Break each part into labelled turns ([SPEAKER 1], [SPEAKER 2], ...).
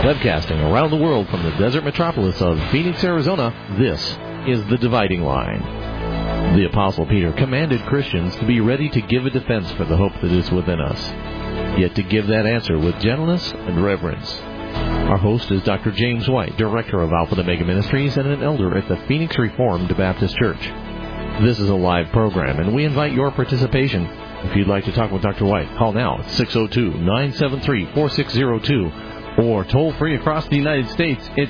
[SPEAKER 1] Webcasting around the world from the desert metropolis of Phoenix, Arizona, this is The Dividing Line. The Apostle Peter commanded Christians to be ready to give a defense for the hope that is within us, yet to give that answer with gentleness and reverence. Our host is Dr. James White, Director of Alpha and Omega Ministries and an elder at the Phoenix Reformed Baptist Church. This is a live program, and we invite your participation. If you'd like to talk with Dr. White, call now at 602-973-4602. Or toll free across the United States, it's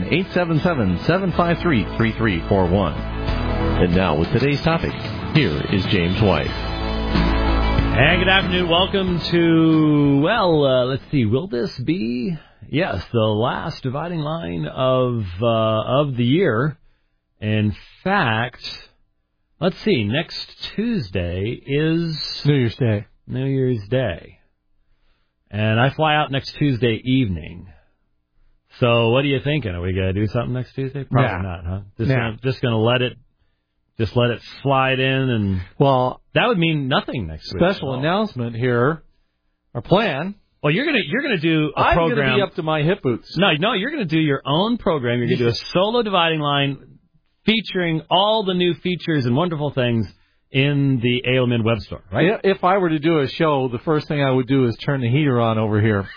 [SPEAKER 1] 1-877-753-3341. And now with today's topic, here is James White.
[SPEAKER 2] And good afternoon. Welcome to, let's see, will this be, yes, the last dividing line of the year. In fact, let's see, next Tuesday is
[SPEAKER 3] New Year's Day.
[SPEAKER 2] New Year's Day. And I fly out next Tuesday evening. So what are you thinking? Are we going to do something next Tuesday? Probably not, huh? Just going to let it slide in, and that would mean nothing next week.
[SPEAKER 3] Special announcement here. Our plan.
[SPEAKER 2] Well, you're gonna do a program.
[SPEAKER 3] I'm going to be up to my hip boots.
[SPEAKER 2] No, you're going to do your own program. You're going to do a solo dividing line featuring all the new features and wonderful things in the AOMN web store, right?
[SPEAKER 3] If I were to do a show, the first thing I would do is turn the heater on over here.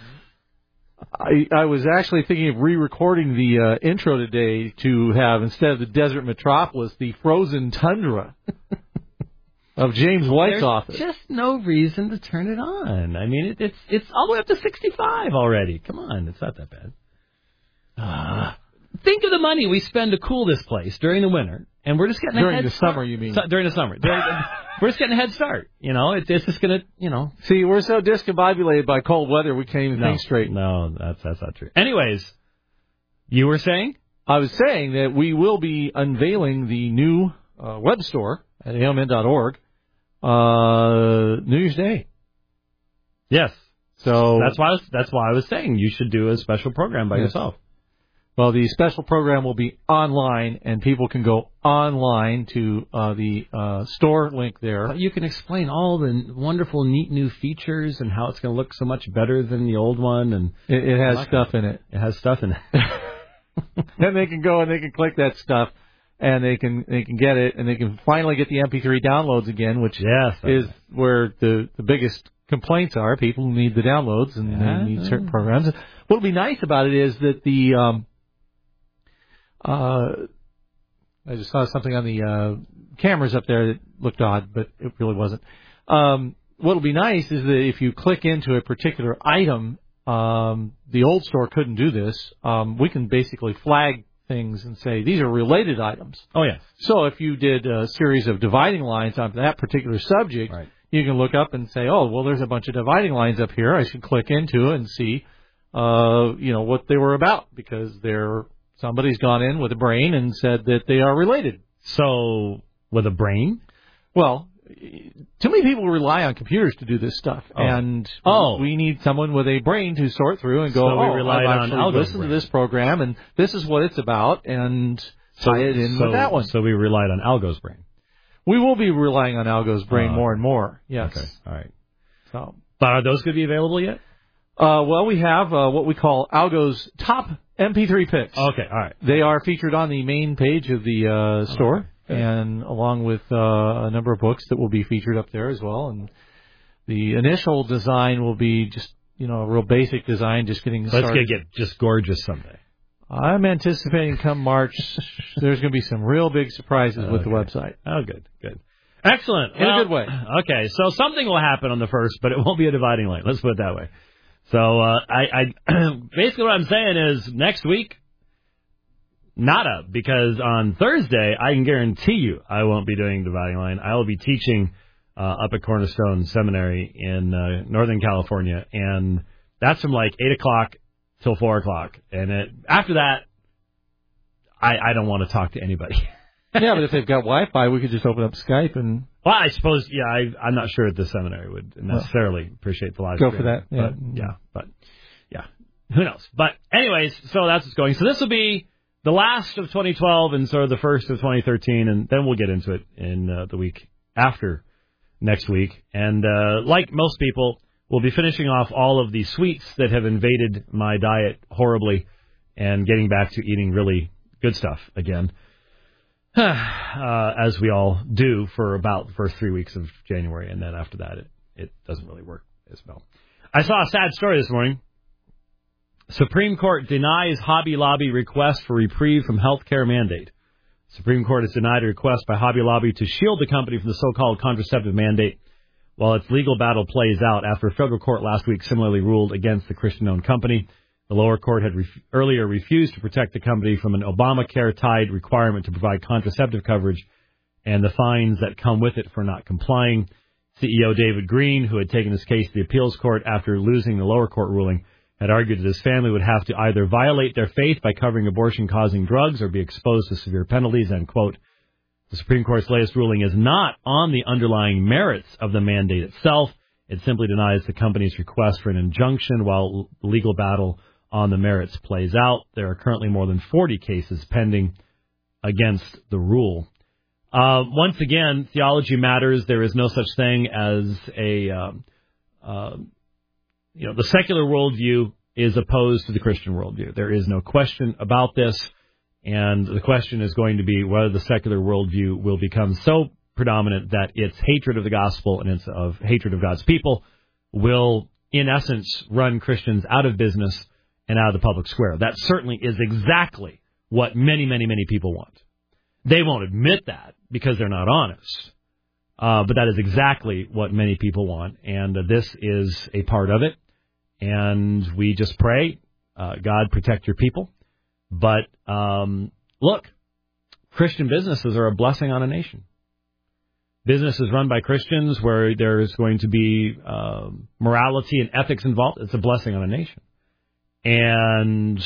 [SPEAKER 3] I was actually thinking of re-recording the intro today to have, instead of the desert metropolis, the frozen tundra of James White's office.
[SPEAKER 2] There's just no reason to turn it on. I mean, it's all the way up to 65 already. Come on, it's not that bad. Think of the money we spend to cool this place during the winter, and we're just getting a head start.
[SPEAKER 3] During the summer, you mean?
[SPEAKER 2] During the summer. We're just getting a head start. It's just going to,
[SPEAKER 3] See, we're so discombobulated by cold weather, we can't even think straight.
[SPEAKER 2] No, that's not true. Anyways, you were saying?
[SPEAKER 3] I was saying that we will be unveiling the new web store at aomn.org New Year's Day.
[SPEAKER 2] Yes.
[SPEAKER 3] So
[SPEAKER 2] that's why I was saying you should do a special program by yourself.
[SPEAKER 3] Well, the special program will be online, and people can go online to the store link there.
[SPEAKER 2] But you can explain all the wonderful, neat new features and how it's going to look so much better than the old one. And
[SPEAKER 3] it has stuff in it.
[SPEAKER 2] It has stuff in it.
[SPEAKER 3] Then they can go and they can click that stuff, and they can get it, and they can finally get the MP3 downloads again, which is where the biggest complaints are. People need the downloads, and they need certain programs. What'll be nice about it is that the I just saw something on the cameras up there that looked odd, but it really wasn't. What'll be nice is that if you click into a particular item, the old store couldn't do this. We can basically flag things and say, these are related items.
[SPEAKER 2] Oh, yes.
[SPEAKER 3] So if you did a series of dividing lines on that particular subject, you can look up and say, oh, well, there's a bunch of dividing lines up here. I should click into it and see, what they were about, because somebody's gone in with a brain and said that they are related.
[SPEAKER 2] So, with a brain?
[SPEAKER 3] Well, too many people rely on computers to do this stuff. And we need someone with a brain to sort through and go,
[SPEAKER 2] we relied on Algo's
[SPEAKER 3] listen to this program, and this is what it's about, and tie it in with that one.
[SPEAKER 2] So we relied on Algo's brain.
[SPEAKER 3] We will be relying on Algo's brain more and more, yes.
[SPEAKER 2] Okay, all right.
[SPEAKER 3] So,
[SPEAKER 2] but are those going to be available yet?
[SPEAKER 3] Well, we have what we call Algo's top MP3 picks.
[SPEAKER 2] Okay, all right.
[SPEAKER 3] They are featured on the main page of the store, and along with a number of books that will be featured up there as well. And the initial design will be just, a real basic design, just getting started.
[SPEAKER 2] Let's get just gorgeous someday.
[SPEAKER 3] I'm anticipating come March, there's going to be some real big surprises with the website.
[SPEAKER 2] Oh, good. Excellent.
[SPEAKER 3] In a good way.
[SPEAKER 2] Okay, so something will happen on the 1st, but it won't be a dividing line. Let's put it that way. So I basically what I'm saying is next week, nada, because on Thursday, I can guarantee you I won't be doing dividing line. I will be teaching up at Cornerstone Seminary in Northern California, and that's from like 8 o'clock till 4 o'clock. And after that, I don't want to talk to anybody.
[SPEAKER 3] Yeah, but if they've got Wi-Fi, we could just open up Skype and...
[SPEAKER 2] Well, I suppose, I'm not sure that the seminary would necessarily appreciate the live
[SPEAKER 3] go
[SPEAKER 2] stream.
[SPEAKER 3] for that.
[SPEAKER 2] But who knows? But anyways, so that's what's going. So this will be the last of 2012 and sort of the first of 2013, and then we'll get into it in the week after next week. And like most people, we'll be finishing off all of the sweets that have invaded my diet horribly and getting back to eating really good stuff again, as we all do for about the first 3 weeks of January, and then after that it doesn't really work as well. I saw a sad story this morning. Supreme Court denies Hobby Lobby request for reprieve from health care mandate. Supreme Court has denied a request by Hobby Lobby to shield the company from the so-called contraceptive mandate while its legal battle plays out after a federal court last week similarly ruled against the Christian-owned company. The lower court had earlier refused to protect the company from an Obamacare-tied requirement to provide contraceptive coverage and the fines that come with it for not complying. CEO David Green, who had taken his case to the appeals court after losing the lower court ruling, had argued that his family would have to either violate their faith by covering abortion-causing drugs or be exposed to severe penalties, end quote. The Supreme Court's latest ruling is not on the underlying merits of the mandate itself. It simply denies the company's request for an injunction while the legal battle on the merits plays out. There are currently more than 40 cases pending against the rule. Once again, theology matters. There is no such thing as the secular worldview is opposed to the Christian worldview. There is no question about this, and the question is going to be whether the secular worldview will become so predominant that its hatred of the gospel and its of hatred of God's people will, in essence, run Christians out of business and out of the public square. That certainly is exactly what many, many, many people want. They won't admit that because they're not honest. But that is exactly what many people want, and this is a part of it. And we just pray, God, protect your people. But look, Christian businesses are a blessing on a nation. Businesses run by Christians where there's going to be morality and ethics involved, it's a blessing on a nation. And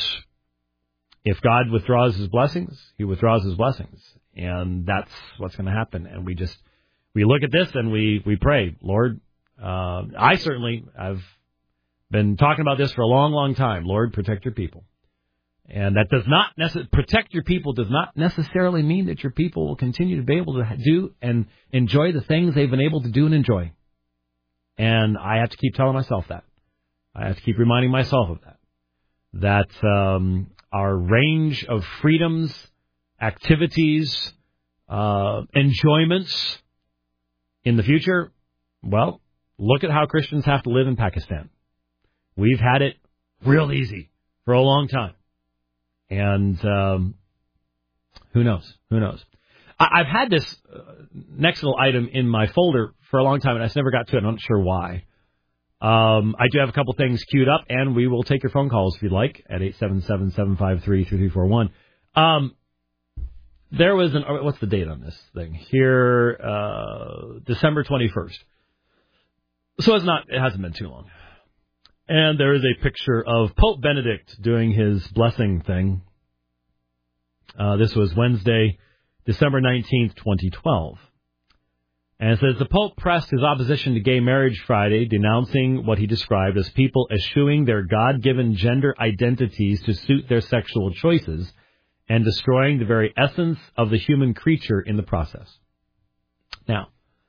[SPEAKER 2] if God withdraws his blessings, he withdraws his blessings. And that's what's going to happen. And we look at this and we pray, Lord, I've been talking about this for a long, long time. Lord, protect your people. And that does not protect your people does not necessarily mean that your people will continue to be able to do and enjoy the things they've been able to do and enjoy. And I have to keep telling myself that. I have to keep reminding myself of that. That our range of freedoms, activities, enjoyments in the future, well, look at how Christians have to live in Pakistan. We've had it real easy for a long time. And who knows? Who knows? I've had this next little item in my folder for a long time, and I just never got to it. I'm not sure why. I do have a couple things queued up, and we will take your phone calls if you'd like at 877-753-3341. There was what's the date on this thing? Here, December 21st. So it hasn't been too long. And there is a picture of Pope Benedict doing his blessing thing. This was Wednesday, December 19th, 2012. And it says, the Pope pressed his opposition to gay marriage Friday, denouncing what he described as people eschewing their God-given gender identities to suit their sexual choices and destroying the very essence of the human creature in the process. Now,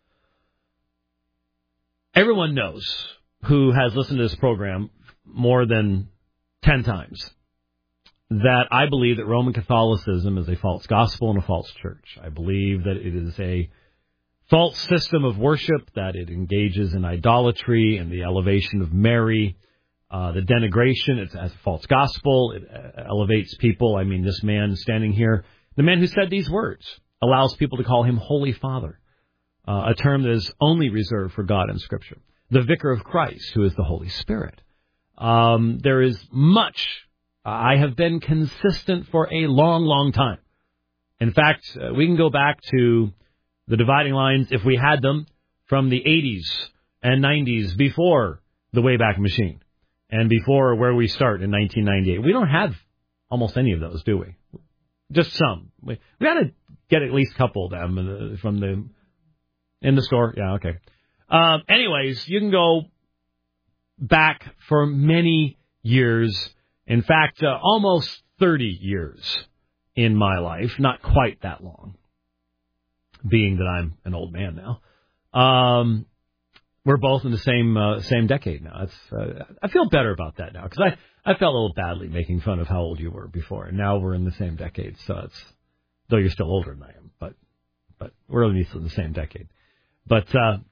[SPEAKER 2] everyone knows who has listened to this program more than 10 times that I believe that Roman Catholicism is a false gospel and a false church. I believe that it is a false system of worship, that it engages in idolatry and the elevation of Mary, the denigration. It's a false gospel. It elevates people. I mean, this man standing here, the man who said these words, allows people to call him Holy Father, a term that is only reserved for God in Scripture. The Vicar of Christ, who is the Holy Spirit. There is much. I have been consistent for a long, long time. In fact, we can go back to the dividing lines, if we had them, from the 80s and 90s, before the Wayback Machine, and before where we start in 1998. We don't have almost any of those, do we? Just some. We got to get at least a couple of them in the store. Yeah, okay. Anyways, you can go back for many years. In fact, almost 30 years in my life. Not quite that long, being that I'm an old man now. we're both in the same decade now. I feel better about that now because I felt a little badly making fun of how old you were before, and now we're in the same decade. So though you're still older than I am, but we're at least in the same decade. But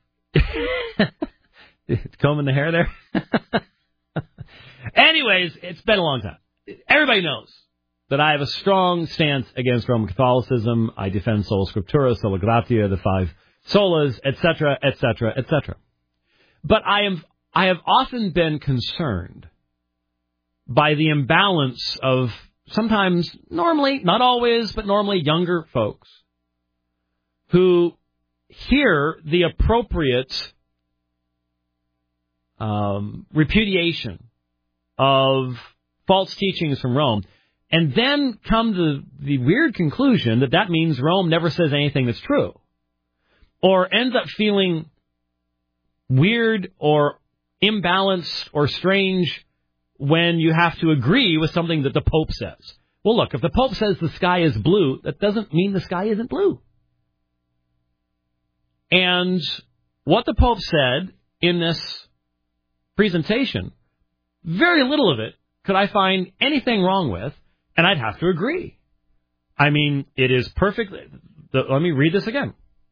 [SPEAKER 2] combing the hair there. Anyways, it's been a long time. Everybody knows that I have a strong stance against Roman Catholicism. I defend sola scriptura, sola gratia, the 5 solas, etc., etc., etc. But I have often been concerned by the imbalance of sometimes, normally, not always, but normally younger folks who hear the appropriate repudiation of false teachings from Rome and then come to the weird conclusion that means Rome never says anything that's true, or ends up feeling weird or imbalanced or strange when you have to agree with something that the Pope says. Well, look, if the Pope says the sky is blue, that doesn't mean the sky isn't blue. And what the Pope said in this presentation, very little of it could I find anything wrong with, and I'd have to agree. I mean, it is perfect. Let me read this again.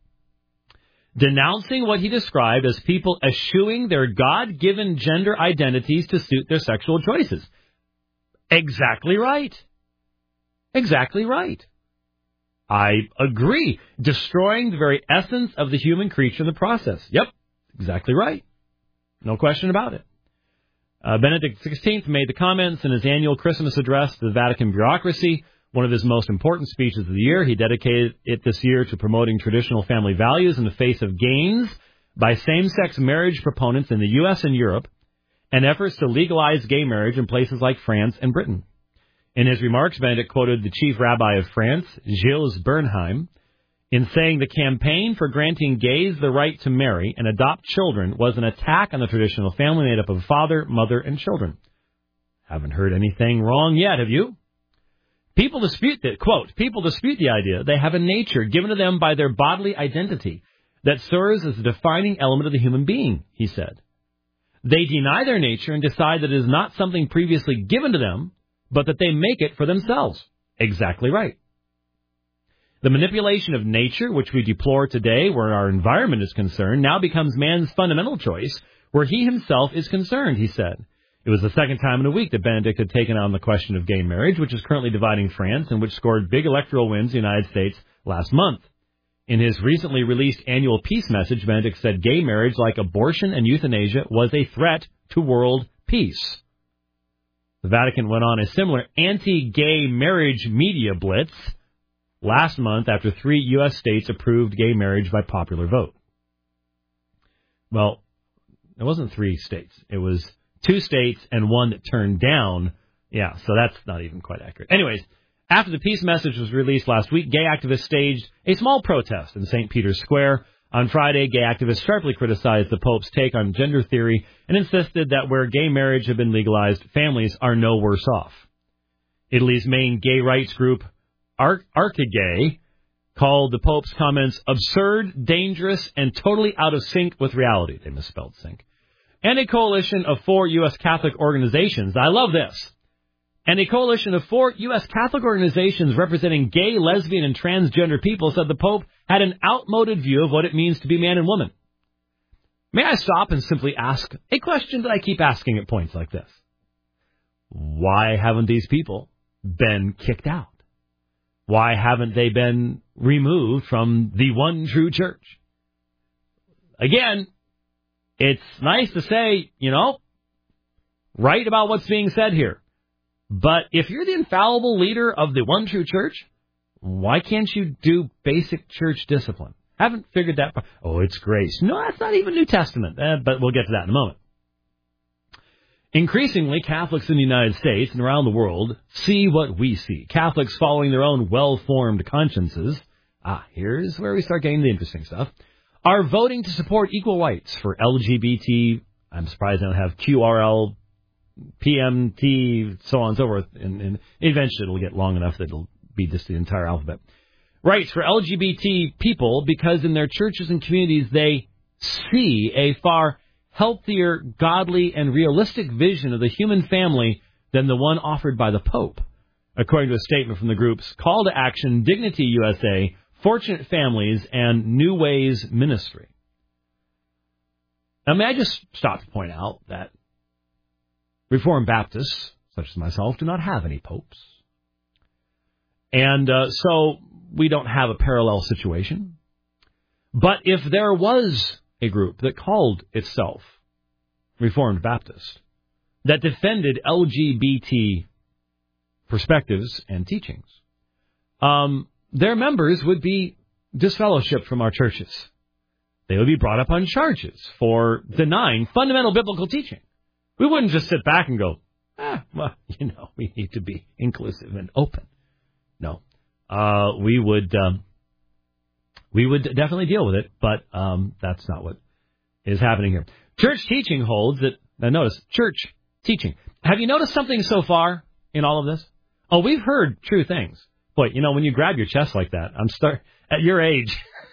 [SPEAKER 2] Denouncing what he described as people eschewing their God-given gender identities to suit their sexual choices. Exactly right. Exactly right. I agree. Destroying the very essence of the human creature in the process. Yep, exactly right. No question about it. Benedict XVI made the comments in his annual Christmas address to the Vatican bureaucracy, one of his most important speeches of the year. He dedicated it this year to promoting traditional family values in the face of gains by same-sex marriage proponents in the U.S. and Europe and efforts to legalize gay marriage in places like France and Britain. In his remarks, Benedict quoted the chief rabbi of France, Gilles Bernheim, in saying the campaign for granting gays the right to marry and adopt children was an attack on the traditional family made up of father, mother, and children. Haven't heard anything wrong yet, have you? People dispute that, quote, people dispute the idea they have a nature given to them by their bodily identity that serves as a defining element of the human being, he said. They deny their nature and decide that it is not something previously given to them, but that they make it for themselves. Exactly right. The manipulation of nature, which we deplore today where our environment is concerned, now becomes man's fundamental choice where he himself is concerned, he said. It was the second time in a week that Benedict had taken on the question of gay marriage, which is currently dividing France and which scored big electoral wins in the United States last month. In his recently released annual peace message, Benedict said gay marriage, like abortion and euthanasia, was a threat to world peace. The Vatican went on a similar anti-gay marriage media blitz last month after 3 U.S. states approved gay marriage by popular vote. Well, it wasn't 3 states. It was 2 states and 1 that turned down. Yeah, so that's not even quite accurate. Anyways, after the peace message was released last week, gay activists staged a small protest in St. Peter's Square. On Friday, gay activists sharply criticized the Pope's take on gender theory and insisted that where gay marriage had been legalized, families are no worse off. Italy's main gay rights group, Archigay, called the Pope's comments absurd, dangerous, and totally out of sync with reality. They misspelled sync. And a coalition of 4 U.S. Catholic organizations, I love this, and a coalition of 4 U.S. Catholic organizations representing gay, lesbian, and transgender people said the Pope had an outmoded view of what it means to be man and woman. May I stop and simply ask a question that I keep asking at points like this? Why haven't these people been kicked out? Why haven't they been removed from the one true church? Again, it's nice to say, right about what's being said here. But if you're the infallible leader of the one true church, why can't you do basic church discipline? Haven't figured that. Oh, it's grace. No, that's not even New Testament. But we'll get to that in a moment. Increasingly, Catholics in the United States and around the world see what we see. Catholics following their own well-formed consciences. Here's where we start getting the interesting stuff. Are voting to support equal rights for LGBT. I'm surprised I don't have QRL, PMT, so on and so forth. And eventually it'll get long enough that it'll be just the entire alphabet. Rights for LGBT people because in their churches and communities they see a far healthier, godly, and realistic vision of the human family than the one offered by the Pope, according to a statement from the groups Call to Action, Dignity USA, Fortunate Families, and New Ways Ministry. Now, may I just stop to point out that Reformed Baptists, such as myself, do not have any popes. And so we don't have a parallel situation. But if there was a group that called itself Reformed Baptist, that defended LGBT perspectives and teachings, their members would be disfellowshipped from our churches. They would be brought up on charges for denying fundamental biblical teaching. We wouldn't just sit back and go, well, we need to be inclusive and open. No. We would definitely deal with it, but that's not what is happening here. Church teaching holds that, now notice, church teaching. Have you noticed something so far in all of this? Oh, we've heard true things. Boy, when you grab your chest like that, at your age,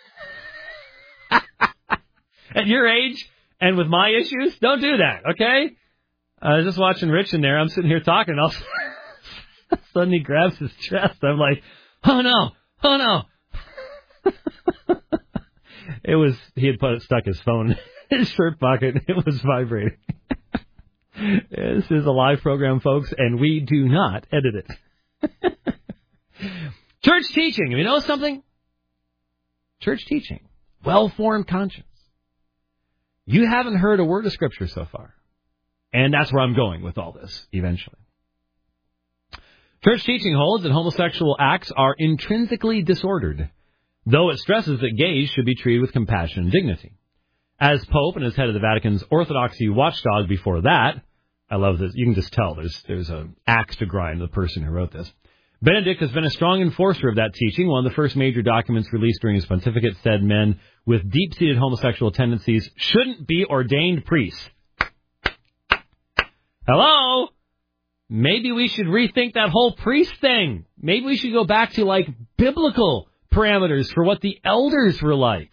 [SPEAKER 2] at your age, and with my issues, don't do that, okay? I was just watching Rich in there. I'm sitting here talking, and all of a sudden he grabs his chest. I'm like, oh no. He had stuck his phone in his shirt pocket. It was vibrating. This is a live program, folks, and we do not edit it. Church teaching. Have you noticed something? Church teaching. Well-formed conscience. You haven't heard a word of Scripture so far. And that's where I'm going with all this, eventually. Church teaching holds that homosexual acts are intrinsically disordered, though it stresses that gays should be treated with compassion and dignity. As Pope and as head of the Vatican's orthodoxy watchdog before that, I love this. You can just tell there's an axe to grind the person who wrote this. Benedict has been a strong enforcer of that teaching. One of the first major documents released during his pontificate said men with deep-seated homosexual tendencies shouldn't be ordained priests. Hello? Maybe we should rethink that whole priest thing. Maybe we should go back to, biblical parameters for what the elders were like.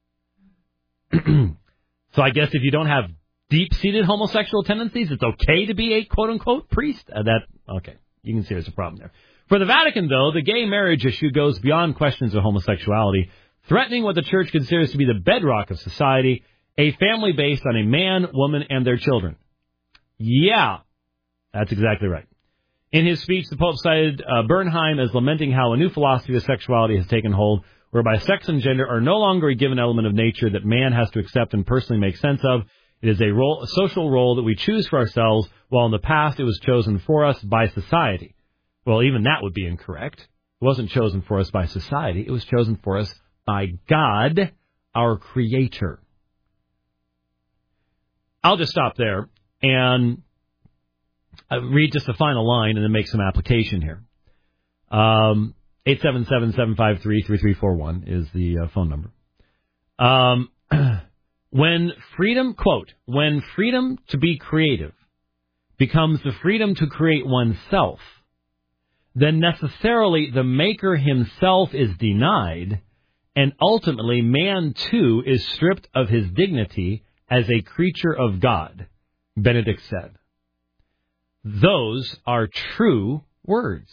[SPEAKER 2] So I guess if you don't have deep-seated homosexual tendencies, it's okay to be a quote-unquote priest? Okay, you can see there's a problem there. For the Vatican, though, the gay marriage issue goes beyond questions of homosexuality, threatening what the Church considers to be the bedrock of society, a family based on a man, woman, and their children. Yeah, that's exactly right. In his speech, the Pope cited Bernheim as lamenting how a new philosophy of sexuality has taken hold, whereby sex and gender are no longer a given element of nature that man has to accept and personally make sense of. It is a social role that we choose for ourselves, while in the past it was chosen for us by society. Well, even that would be incorrect. It wasn't chosen for us by society. It was chosen for us by God, our Creator. I'll just stop there and read just the final line and then make some application here. 877-753-3341 is the phone number. When freedom, quote, when freedom to be creative becomes the freedom to create oneself, then necessarily the maker himself is denied, and ultimately man too is stripped of his dignity as a creature of God, Benedict said. Those are true words.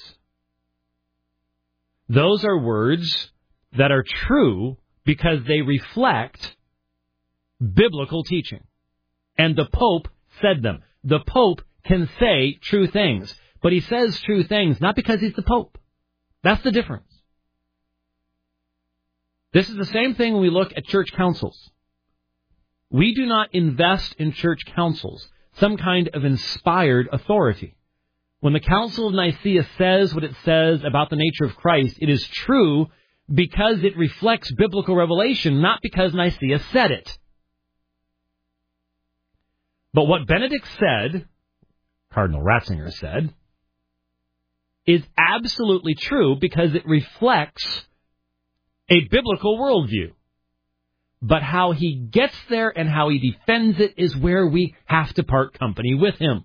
[SPEAKER 2] Those are words that are true because they reflect biblical teaching. And the Pope said them. The Pope can say true things. But he says true things not because he's the Pope. That's the difference. This is the same thing when we look at church councils. We do not invest in church councils some kind of inspired authority. When the Council of Nicaea says what it says about the nature of Christ, it is true because it reflects biblical revelation, not because Nicaea said it. But what Benedict said, Cardinal Ratzinger said, is absolutely true because it reflects a biblical worldview. But how he gets there and how he defends it is where we have to part company with him.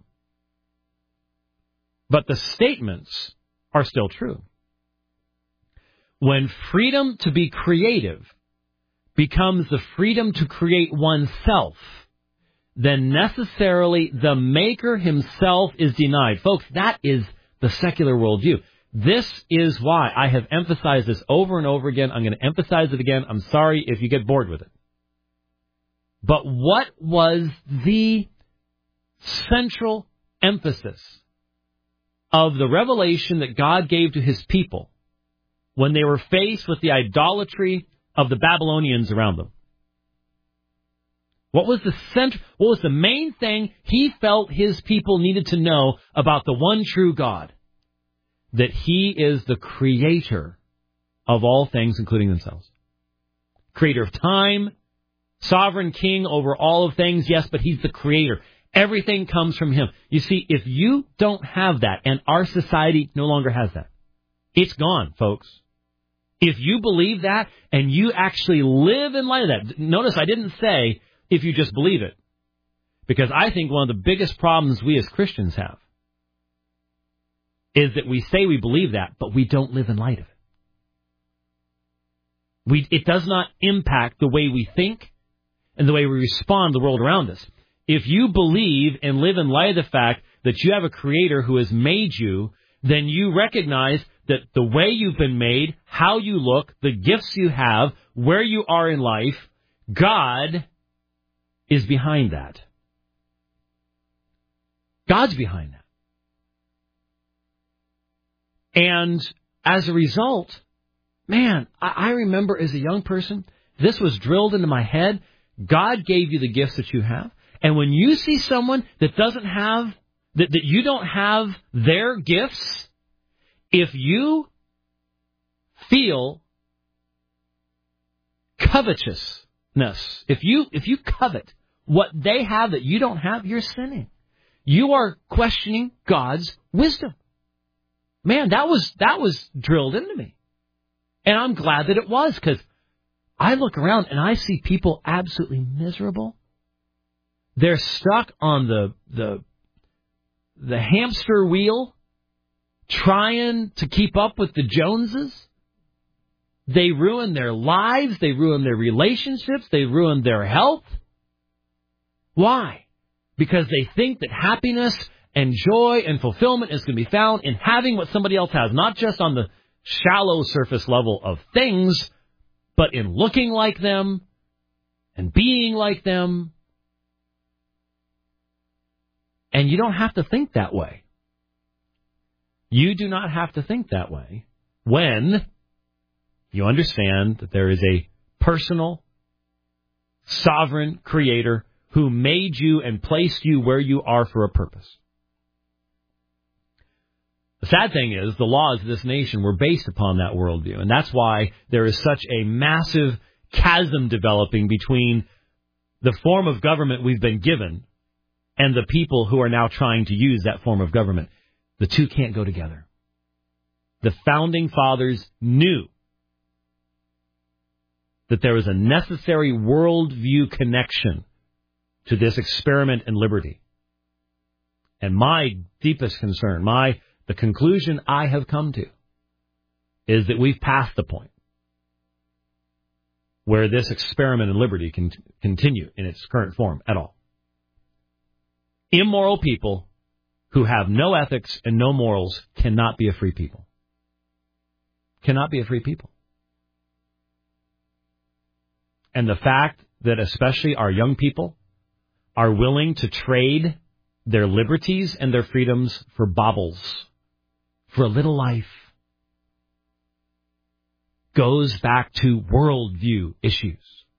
[SPEAKER 2] But the statements are still true. When freedom to be creative becomes the freedom to create oneself, then necessarily the Maker himself is denied. Folks, that is the secular worldview. This is why I have emphasized this over and over again. I'm going to emphasize it again. I'm sorry if you get bored with it. But what was the central emphasis of the revelation that God gave to his people when they were faced with the idolatry of the Babylonians around them? What was the main thing he felt his people needed to know about the one true God? That he is the creator of all things, including themselves. Creator of time, sovereign king over all of things, yes, but he's the creator. Everything comes from him. You see, if you don't have that, and our society no longer has that, it's gone, folks. If you believe that, and you actually live in light of that, notice I didn't say if you just believe it, because I think one of the biggest problems we as Christians have is that we say we believe that, but we don't live in light of it. It does not impact the way we think and the way we respond to the world around us. If you believe and live in light of the fact that you have a creator who has made you, then you recognize that the way you've been made, how you look, the gifts you have, where you are in life, God is behind that. God's behind that. And as a result, man, I remember as a young person, this was drilled into my head. God gave you the gifts that you have. And when you see someone that doesn't have, that you don't have their gifts, if you feel covetousness, if you covet what they have that you don't have, you're sinning. You are questioning God's wisdom. Man, that was drilled into me. And I'm glad that it was, because I look around and I see people absolutely miserable. They're stuck on the hamster wheel, trying to keep up with the Joneses. They ruin their lives. They ruin their relationships. They ruin their health. Why? Because they think that happiness and joy and fulfillment is going to be found in having what somebody else has, not just on the shallow surface level of things, but in looking like them and being like them. And you don't have to think that way. You do not have to think that way when you understand that there is a personal, sovereign creator who made you and placed you where you are for a purpose. The sad thing is the laws of this nation were based upon that worldview, and that's why there is such a massive chasm developing between the form of government we've been given and the people who are now trying to use that form of government. The two can't go together. The founding fathers knew that there was a necessary worldview connection to this experiment in liberty. And my deepest concern, the conclusion I have come to, is that we've passed the point where this experiment in liberty can continue in its current form at all. Immoral people who have no ethics and no morals cannot be a free people. Cannot be a free people. And the fact that especially our young people are willing to trade their liberties and their freedoms for baubles, for a little life, goes back to worldview issues.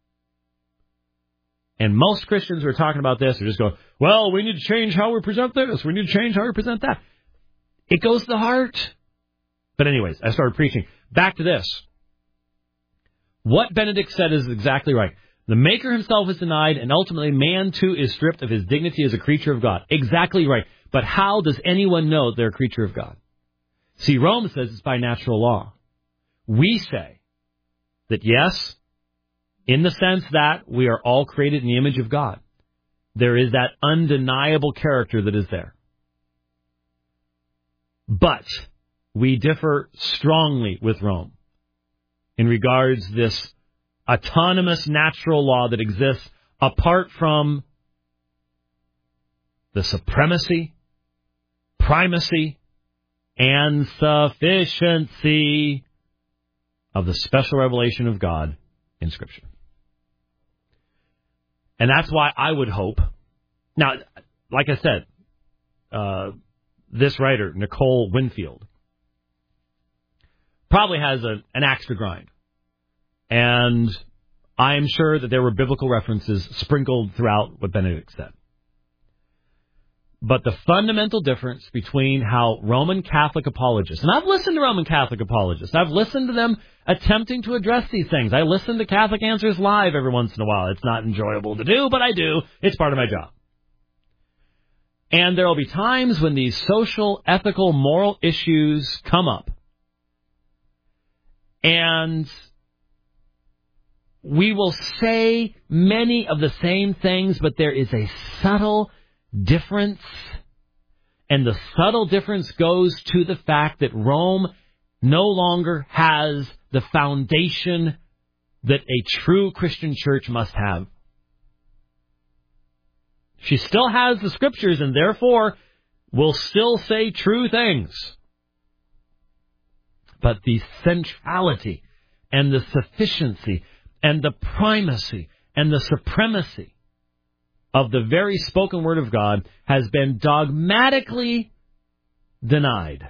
[SPEAKER 2] And most Christians who are talking about this are just going, well, we need to change how we present this. We need to change how we present that. It goes to the heart. But anyways, I started preaching. Back to this. What Benedict said is exactly right. The Maker himself is denied, and ultimately man, too, is stripped of his dignity as a creature of God. Exactly right. But how does anyone know they're a creature of God? See, Rome says it's by natural law. We say that, yes, in the sense that we are all created in the image of God, there is that undeniable character that is there. But we differ strongly with Rome in regards to this autonomous natural law that exists apart from the supremacy, primacy, and sufficiency of the special revelation of God in Scripture. And that's why I would hope. Now, like I said, this writer, Nicole Winfield, probably has an axe to grind. And I am sure that there were biblical references sprinkled throughout what Benedict said. But the fundamental difference between how Roman Catholic apologists, and I've listened to Roman Catholic apologists, I've listened to them attempting to address these things. I listen to Catholic Answers Live every once in a while. It's not enjoyable to do, but I do. It's part of my job. And there will be times when these social, ethical, moral issues come up. And we will say many of the same things, but there is a subtle difference. And the subtle difference goes to the fact that Rome no longer has the foundation that a true Christian church must have. She still has the Scriptures and therefore will still say true things. But the centrality and the sufficiency and the primacy and the supremacy of the very spoken word of God has been dogmatically denied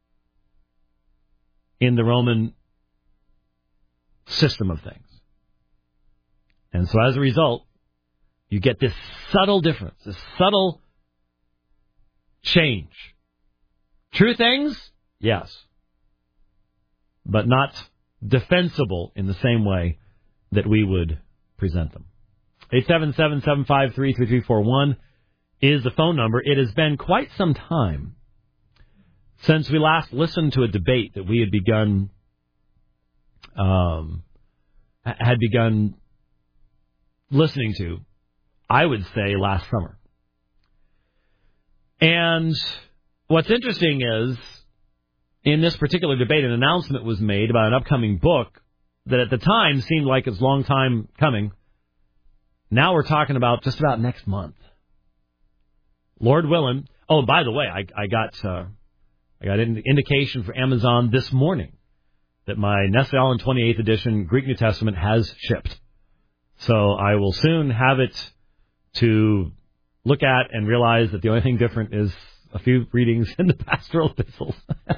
[SPEAKER 2] in the Roman system of things. And so as a result, you get this subtle difference, this subtle change. True things? Yes. But not defensible in the same way that we would present them. 877-753-3341 is the phone number. It has been quite some time since we last listened to a debate that we had begun listening to, I would say, last summer. And what's interesting is, in this particular debate, an announcement was made about an upcoming book that at the time seemed like it's a long time coming. Now we're talking about just about next month. Lord willing. Oh, by the way, I got an indication for Amazon this morning that my Nestle Aland 28th edition Greek New Testament has shipped. So I will soon have it to look at and realize that the only thing different is a few readings in the pastoral epistles.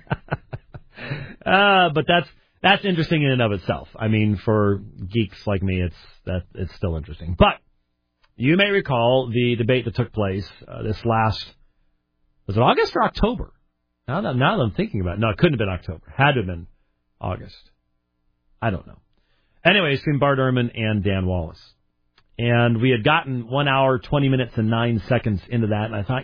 [SPEAKER 2] But that's interesting in and of itself. I mean, for geeks like me, it's still interesting. But you may recall the debate that took place this last, was it August or October? Now that I'm thinking about it. No, it couldn't have been October. Had to have been August. I don't know. Anyway, it's between Bart Ehrman and Dan Wallace. And we had gotten 1 hour, 20 minutes, and 9 seconds into that, and I thought,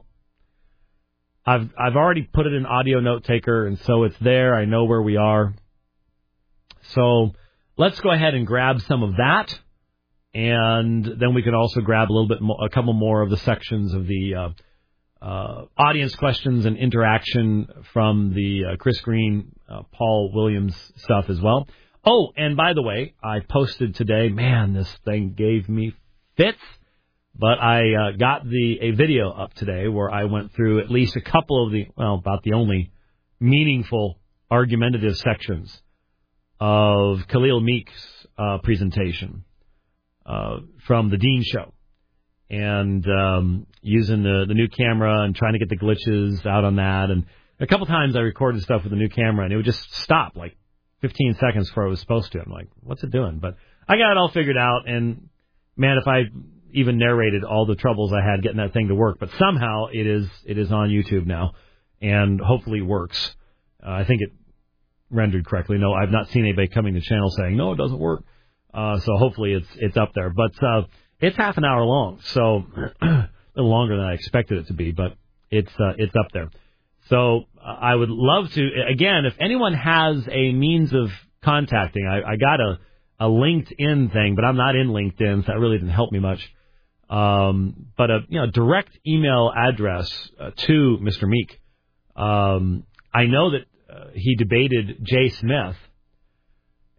[SPEAKER 2] I've already put it in audio note taker, and so it's there. I know where we are. So let's go ahead and grab some of that, and then we can also grab a couple more of the sections of the audience questions and interaction from the Chris Green, Paul Williams stuff as well. Oh, and by the way, I posted today, man, this thing gave me fits, but I got a video up today where I went through at least a couple of about the only meaningful argumentative sections of Khalil Meek's presentation from the Dean Show. And using the new camera and trying to get the glitches out on that. And a couple times I recorded stuff with the new camera, and it would just stop, 15 seconds before it was supposed to. I'm like, what's it doing? But I got it all figured out, and man, if I even narrated all the troubles I had getting that thing to work, but somehow it is on YouTube now, and hopefully works. I think it rendered correctly. No, I've not seen anybody coming to the channel saying, no, it doesn't work. So hopefully it's up there. But it's half an hour long, so a little longer than I expected it to be, but it's up there. So I would love to, again, if anyone has a means of contacting, I got a LinkedIn thing, but I'm not in LinkedIn, so that really didn't help me much. But a direct email address to Mr. Meek. I know that he debated Jay Smith,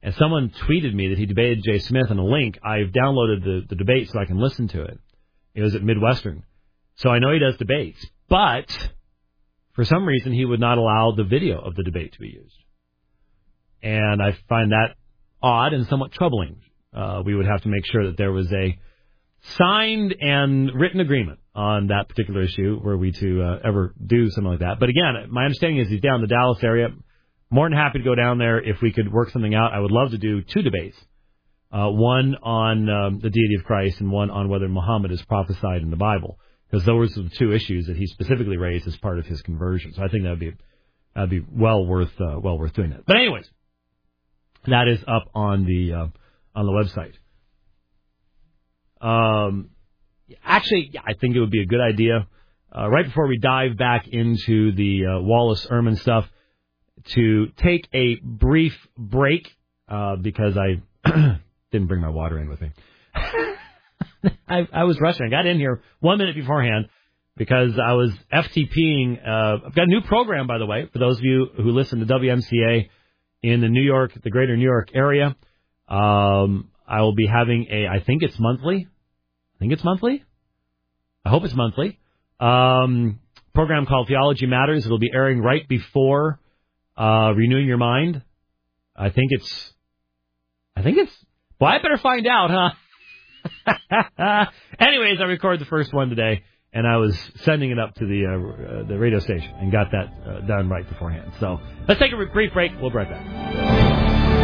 [SPEAKER 2] And someone tweeted me that he debated Jay Smith and a link. I've downloaded the debate so I can listen to it. It was at Midwestern. So I know he does debates. But for some reason, he would not allow the video of the debate to be used. And I find that odd and somewhat troubling. We would have to make sure that there was a signed and written agreement on that particular issue were we to ever do something like that. But again, my understanding is he's down in the Dallas area. More than happy to go down there if we could work something out. I would love to do 2 debates, one on the deity of Christ and one on whether Muhammad is prophesied in the Bible, because those are the 2 issues that he specifically raised as part of his conversion. So I think that'd be well worth doing that. But anyways, that is up on the website. Actually, I think it would be a good idea right before we dive back into the Wallace Ehrman stuff, to take a brief break, because I didn't bring my water in with me. I was rushing. I got in here 1 minute beforehand because I was FTPing. I've got a new program, by the way, for those of you who listen to WMCA in the greater New York area. I will be having I think it's monthly. I hope it's monthly. Program called Theology Matters. It'll be airing right before Renewing Your Mind. I think it's. Well, I better find out, huh? Anyways, I recorded the first one today, and I was sending it up to the radio station and got that done right beforehand. So let's take a brief break. We'll be right back.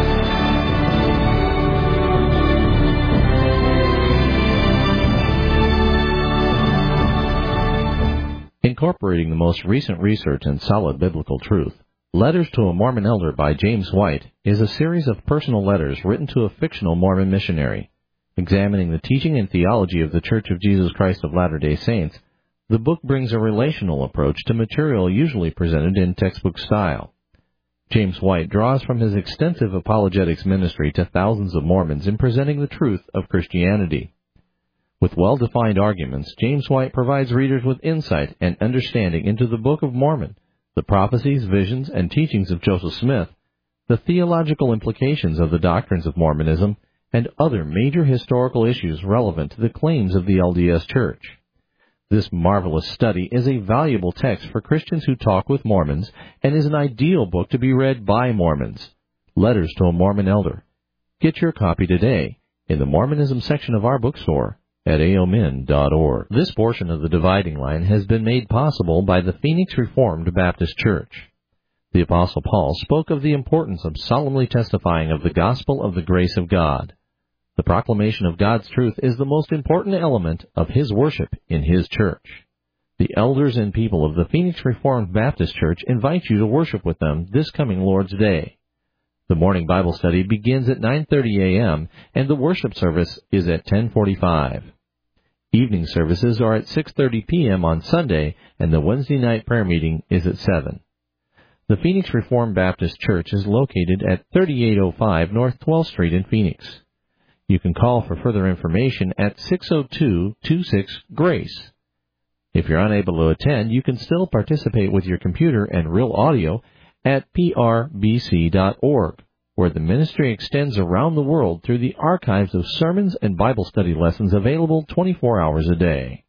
[SPEAKER 1] Incorporating the most recent research and solid biblical truth, Letters to a Mormon Elder by James White is a series of personal letters written to a fictional Mormon missionary. Examining the teaching and theology of the Church of Jesus Christ of Latter-day Saints, the book brings a relational approach to material usually presented in textbook style. James White draws from his extensive apologetics ministry to thousands of Mormons in presenting the truth of Christianity. With well-defined arguments, James White provides readers with insight and understanding into the Book of Mormon, the prophecies, visions, and teachings of Joseph Smith, the theological implications of the doctrines of Mormonism, and other major historical issues relevant to the claims of the LDS Church. This marvelous study is a valuable text for Christians who talk with Mormons and is an ideal book to be read by Mormons. Letters to a Mormon Elder. Get your copy today in the Mormonism section of our bookstore at aomin.org. This portion of the Dividing Line has been made possible by the Phoenix Reformed Baptist Church. The Apostle Paul spoke of the importance of solemnly testifying of the gospel of the grace of God. The proclamation of God's truth is the most important element of his worship in his church. The elders and people of the Phoenix Reformed Baptist Church invite you to worship with them this coming Lord's Day. The morning Bible study begins at 9:30 a.m., and the worship service is at 10:45. Evening services are at 6:30 p.m. on Sunday, and the Wednesday night prayer meeting is at 7. The Phoenix Reformed Baptist Church is located at 3805 North 12th Street in Phoenix. You can call for further information at 602-26-GRACE. If you're unable to attend, you can still participate with your computer and real audio at prbc.org, where the ministry extends around the world through the archives of sermons and Bible study lessons available 24 hours a day.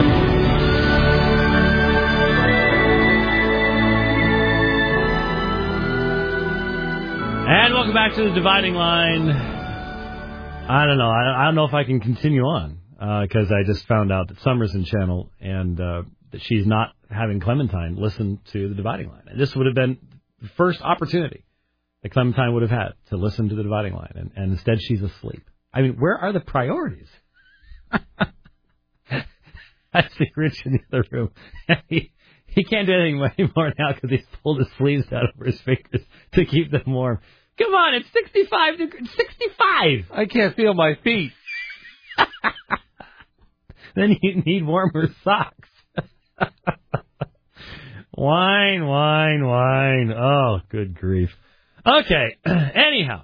[SPEAKER 2] And welcome back to the Dividing Line. I don't know. I don't know if I can continue on because I just found out that Summer's in channel and that she's not having Clementine listen to the Dividing Line. And this would have been the first opportunity that Clementine would have had to listen to the Dividing Line, and instead she's asleep. I mean, where are the priorities? I see Rich in the other room. He can't do anything anymore now because he's pulled his sleeves out over his fingers to keep them warm. Come on, it's 65 degrees. 65!
[SPEAKER 3] I can't feel my feet.
[SPEAKER 2] Then you need warmer socks. Wine. Oh, good grief. Okay, anyhow.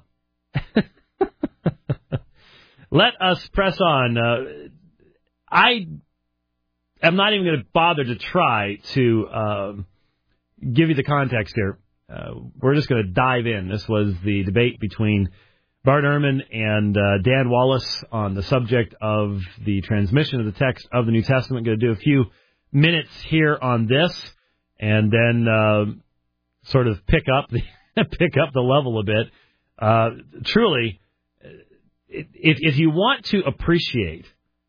[SPEAKER 2] Let us press on. I am not even going to bother to try to give you the context here. We're just going to dive in. This was the debate between Bart Ehrman and Dan Wallace on the subject of the transmission of the text of the New Testament. Going to do a few minutes here on this, and then sort of pick up the level a bit. Truly, if you want to appreciate,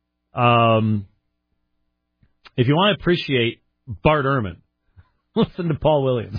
[SPEAKER 2] Bart Ehrman, listen to Paul Williams.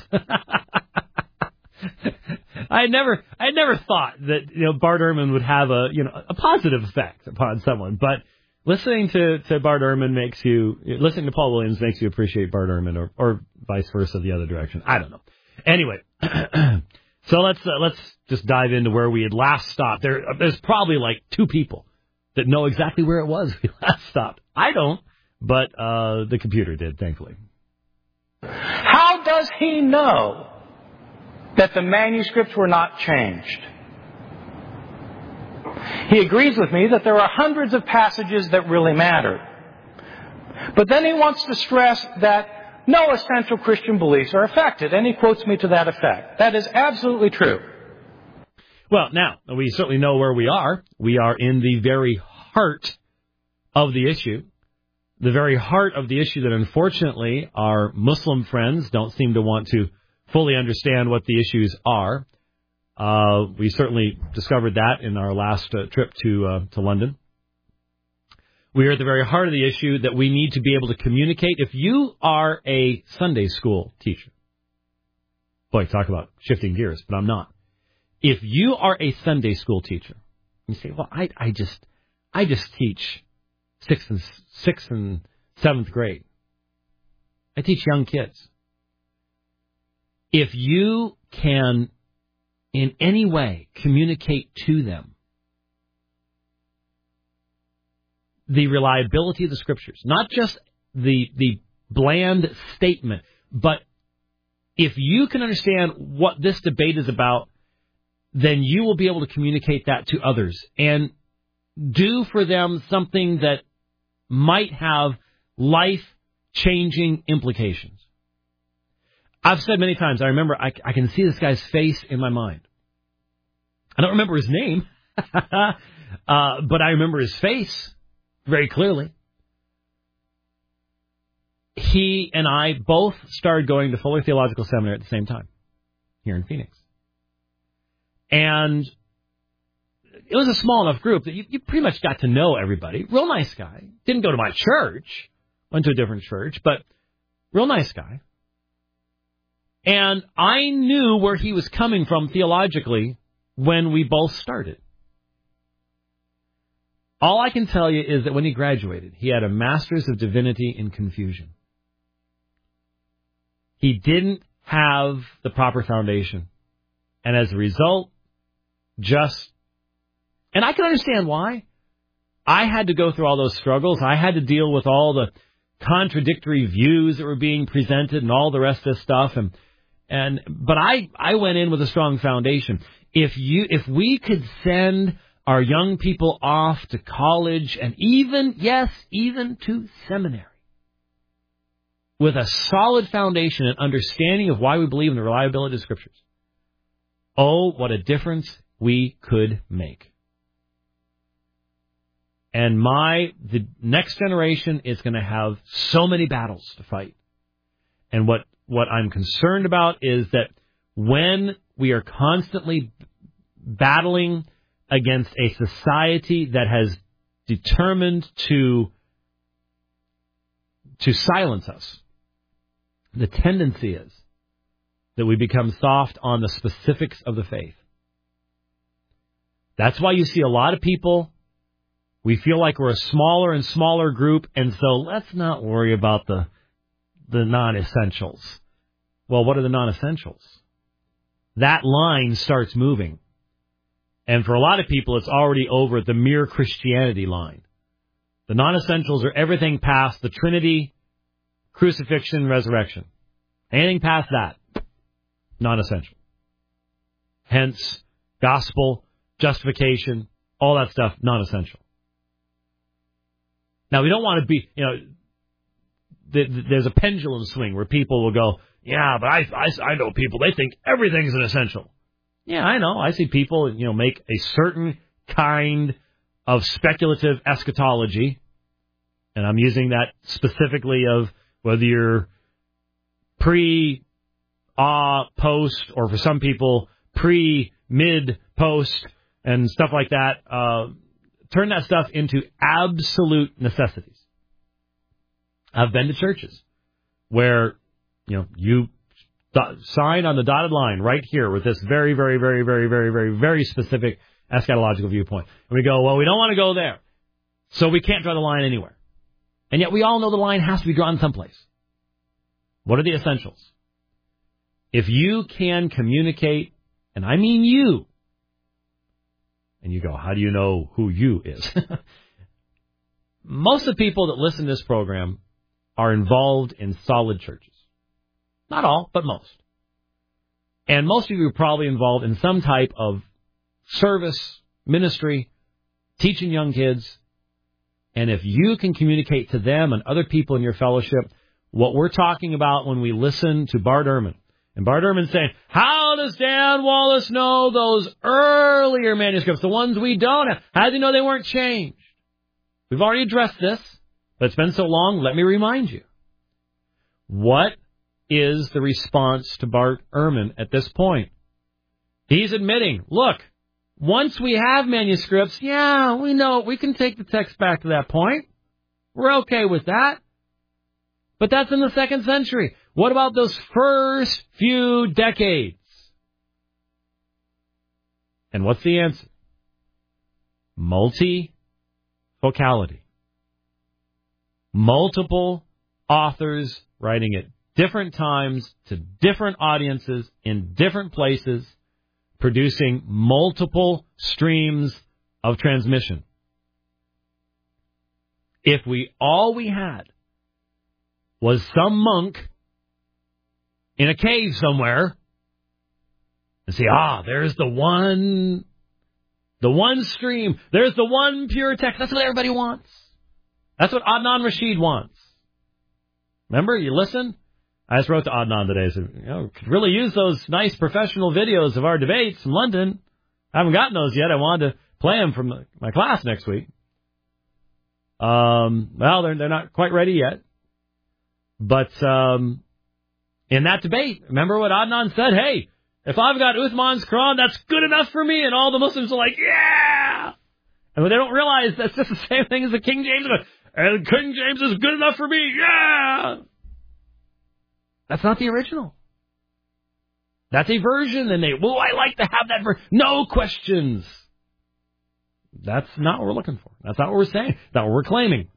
[SPEAKER 2] I never thought that Bart Ehrman would have a positive effect upon someone, but listening to Bart Ehrman listening to Paul Williams makes you appreciate Bart Ehrman, or vice versa, the other direction. I don't know. Anyway, so let's just dive into where we had last stopped. There's probably like two people that know exactly where it was we last stopped. I don't, but the computer did, thankfully.
[SPEAKER 4] How does he know that the manuscripts were not changed? He agrees with me that there are hundreds of passages that really matter. But then he wants to stress that no essential Christian beliefs are affected, and he quotes me to that effect. That is absolutely true.
[SPEAKER 2] Well, now, we certainly know where we are. We are in the very heart of the issue. The very heart of the issue that, unfortunately, our Muslim friends don't seem to want to fully understand what the issues are. We certainly discovered that in our last trip to London. We are at the very heart of the issue that we need to be able to communicate. If you are a Sunday school teacher, boy, talk about shifting gears, but I'm not. If you are a Sunday school teacher, you say, well, I just teach sixth and seventh grade. I teach young kids. If you can in any way communicate to them the reliability of the Scriptures, not just the bland statement, but if you can understand what this debate is about, then you will be able to communicate that to others and do for them something that might have life-changing implications. I've said many times, I remember, I can see this guy's face in my mind. I don't remember his name, but I remember his face very clearly. He and I both started going to Fuller Theological Seminary at the same time here in Phoenix. And it was a small enough group that you pretty much got to know everybody. Real nice guy. Didn't go to my church. Went to a different church, but real nice guy. And I knew where he was coming from theologically when we both started. All I can tell you is that when he graduated, he had a Master's of Divinity in Confusion. He didn't have the proper foundation. And as a result, and I can understand why. I had to go through all those struggles. I had to deal with all the contradictory views that were being presented and all the rest of this stuff. But I went in with a strong foundation. If we could send our young people off to college and even to seminary with a solid foundation and understanding of why we believe in the reliability of Scriptures, oh, what a difference we could make. And the next generation is going to have so many battles to fight. And what I'm concerned about is that when we are constantly battling against a society that has determined to silence us, the tendency is that we become soft on the specifics of the faith. That's why you see a lot of people, we feel like we're a smaller and smaller group, and so let's not worry about the non-essentials. Well, what are the non-essentials? That line starts moving. And for a lot of people, it's already over the mere Christianity line. The non-essentials are everything past the Trinity, crucifixion, resurrection. Anything past that, non-essential. Hence, gospel, justification, all that stuff, non-essential. Now, we don't want to be, there's a pendulum swing where people will go, yeah, but I know people, they think everything's an essential. Yeah, I know. I see people, make a certain kind of speculative eschatology, and I'm using that specifically of whether you're pre, post, or for some people, pre, mid, post, and stuff like that. Turn that stuff into absolute necessities. I've been to churches where, you sign on the dotted line right here with this very, very, very, very, very, very, very specific eschatological viewpoint. And we go, well, we don't want to go there, so we can't draw the line anywhere. And yet we all know the line has to be drawn someplace. What are the essentials? If you can communicate, and I mean you, and you go, how do you know who you is? Most of the people that listen to this program are involved in solid churches. Not all, but most. And most of you are probably involved in some type of service, ministry, teaching young kids. And if you can communicate to them and other people in your fellowship what we're talking about when we listen to Bart Ehrman, and Bart Ehrman saying, how does Dan Wallace know those earlier manuscripts, the ones we don't have? How does he know they weren't changed? We've already addressed this, but it's been so long, let me remind you. What is the response to Bart Ehrman at this point? He's admitting, look, once we have manuscripts, yeah, we know we can take the text back to that point. We're okay with that. But that's in the 2nd century. What about those first few decades? And what's the answer? Multifocality. Multiple authors writing at different times to different audiences in different places, producing multiple streams of transmission. If all we had was some monk in a cave somewhere, and say, there's the one stream, there's the one pure text. That's what everybody wants. That's what Adnan Rashid wants. Remember, you listen? I just wrote to Adnan today. I said, could really use those nice professional videos of our debates from London. I haven't gotten those yet. I wanted to play them from my class next week. Well, they're not quite ready yet. But in that debate, remember what Adnan said? Hey, if I've got Uthman's Quran, that's good enough for me. And all the Muslims are like, yeah. And they don't realize that's just the same thing as the King James. And King James is good enough for me. Yeah. That's not the original. That's a version. And I like to have that version. No questions. That's not what we're looking for. That's not what we're saying. That's not what we're claiming.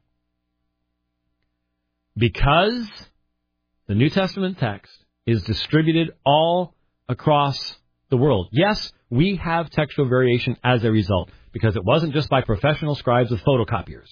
[SPEAKER 2] Because the New Testament text is distributed all across the world. Yes, we have textual variation as a result, because it wasn't just by professional scribes with photocopiers.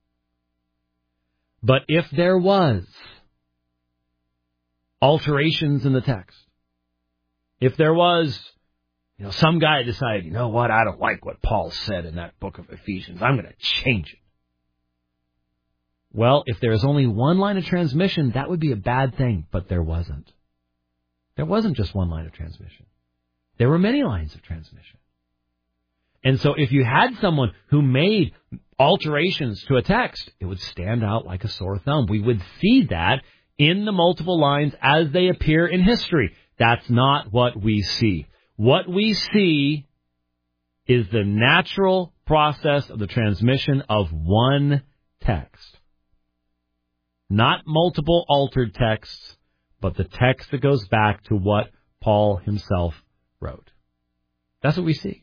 [SPEAKER 2] But if there was alterations in the text, if there was, some guy decided, you know what, I don't like what Paul said in that book of Ephesians, I'm going to change it. Well, if there is only one line of transmission, that would be a bad thing, but there wasn't. There wasn't just one line of transmission. There were many lines of transmission. And so if you had someone who made alterations to a text, it would stand out like a sore thumb. We would see that in the multiple lines as they appear in history. That's not what we see. What we see is the natural process of the transmission of one text. Not multiple altered texts, but the text that goes back to what Paul himself wrote. That's what we see.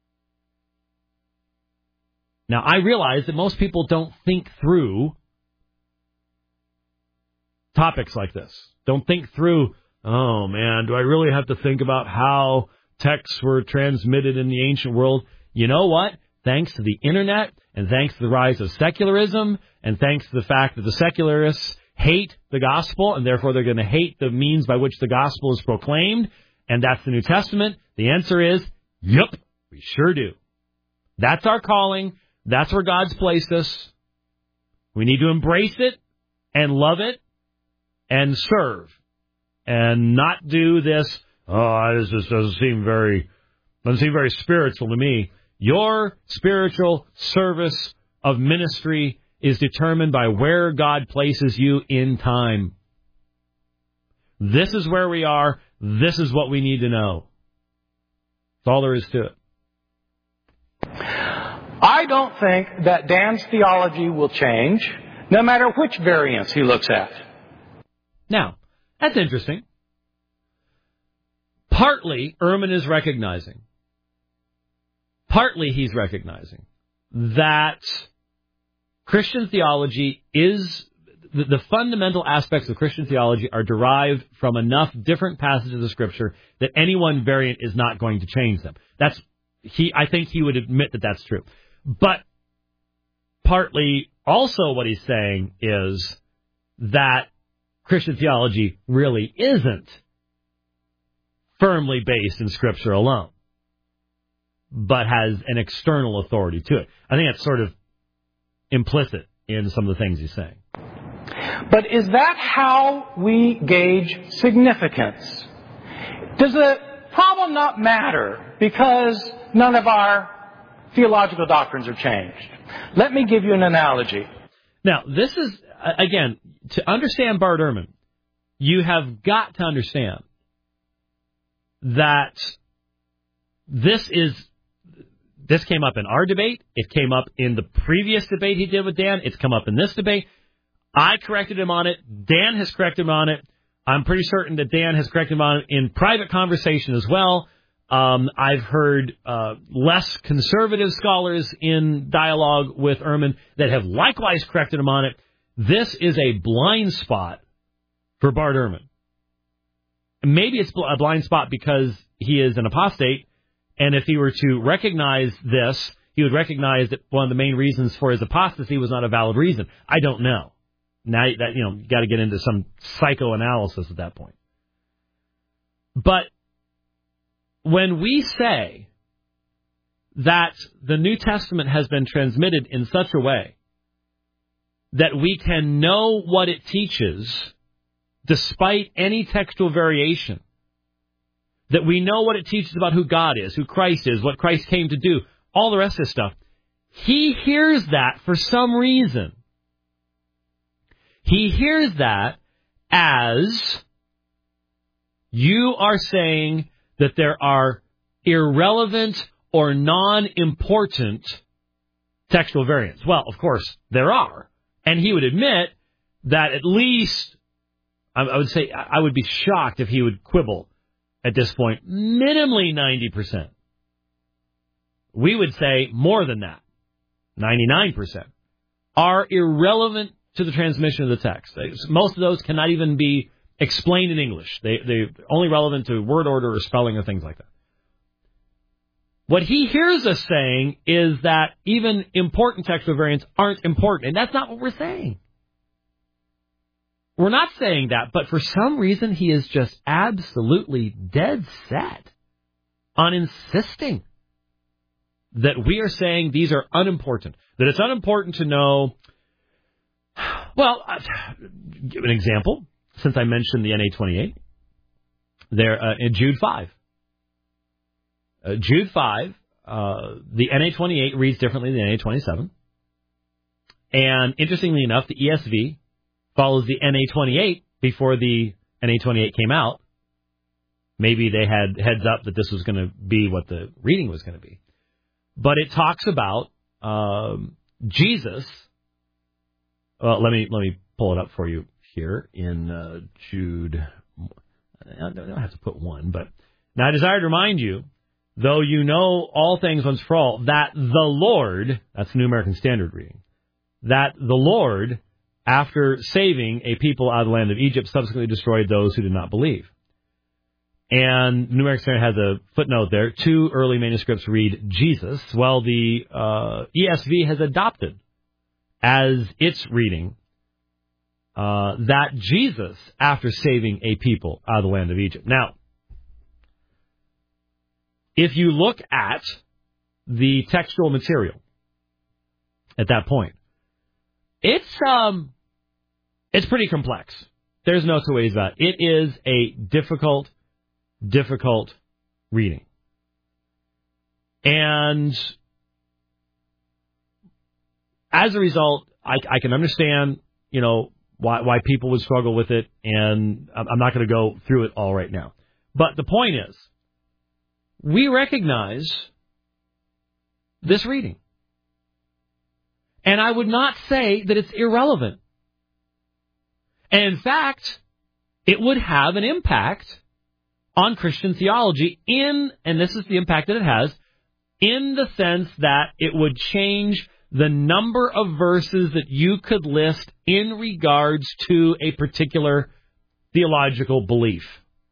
[SPEAKER 2] Now, I realize that most people don't think through topics like this. Don't think through, oh man, do I really have to think about how texts were transmitted in the ancient world? You know what? Thanks to the internet, and thanks to the rise of secularism, and thanks to the fact that the secularists hate the gospel, and therefore they're going to hate the means by which the gospel is proclaimed, and that's the New Testament, the answer is, yep, we sure do. That's our calling. That's where God's placed us. We need to embrace it and love it and serve and not do this, this just doesn't seem very Doesn't seem very spiritual to me. Your spiritual service of ministry is determined by where God places you in time. This is where we are. This is what we need to know. That's all there is to it.
[SPEAKER 4] I don't think that Dan's theology will change, no matter which variants he looks at.
[SPEAKER 2] Now, that's interesting. Partly, Ehrman is recognizing. Partly, he's recognizing that Christian theology is, the fundamental aspects of Christian theology are derived from enough different passages of Scripture that any one variant is not going to change them. I think he would admit that that's true. But partly also what he's saying is that Christian theology really isn't firmly based in Scripture alone, but has an external authority to it. I think that's sort of implicit in some of the things he's saying.
[SPEAKER 4] But is that how we gauge significance? Does the problem not matter because none of our theological doctrines are changed? Let me give you an analogy.
[SPEAKER 2] Now, this is, again, to understand Bart Ehrman, you have got to understand that this came up in our debate. It came up in the previous debate he did with Dan. It's come up in this debate. I corrected him on it. Dan has corrected him on it. I'm pretty certain that Dan has corrected him on it in private conversation as well. I've heard less conservative scholars in dialogue with Ehrman that have likewise corrected him on it. This is a blind spot for Bart Ehrman. Maybe it's a blind spot because he is an apostate, and if he were to recognize this, he would recognize that one of the main reasons for his apostasy was not a valid reason. I don't know. Now that you got to get into some psychoanalysis at that point. But when we say that the New Testament has been transmitted in such a way that we can know what it teaches despite any textual variation, that we know what it teaches about who God is, who Christ is, what Christ came to do, all the rest of this stuff, he hears that for some reason. He hears that as you are saying that there are irrelevant or non-important textual variants. Well, of course, there are. And he would admit that at least, I would say, I would be shocked if he would quibble at this point, minimally 90%. We would say more than that, 99%, are irrelevant to the transmission of the text. Most of those cannot even be explained in English. They're only relevant to word order or spelling or things like that. What he hears us saying is that even important textual variants aren't important, and that's not what we're saying. We're not saying that, but for some reason he is just absolutely dead set on insisting that we are saying these are unimportant, that it's unimportant to know. Well, I'll give an example, since I mentioned the NA-28. There, in Jude 5. Jude 5, the NA-28 reads differently than the NA-27. And interestingly enough, the ESV follows the NA-28 before the NA-28 came out. Maybe they had heads up that this was going to be what the reading was going to be. But it talks about Jesus. Well, let me pull it up for you here in Jude. I don't have to put one, but now I desire to remind you, though you know all things once for all, that the Lord, that's the New American Standard reading, that the Lord, after saving a people out of the land of Egypt, subsequently destroyed those who did not believe. And New American Standard has a footnote there. 2 early manuscripts read Jesus. Well, the ESV has adopted as its reading that Jesus, after saving a people out of the land of Egypt. Now, if you look at the textual material at that point, it's pretty complex. There's no two ways about it. It is a difficult reading. And as a result, I can understand, why people would struggle with it, and I'm not going to go through it all right now. But the point is, we recognize this reading. And I would not say that it's irrelevant. And in fact, it would have an impact on Christian theology and this is the impact that it has, in the sense that it would change the number of verses that you could list in regards to a particular theological belief.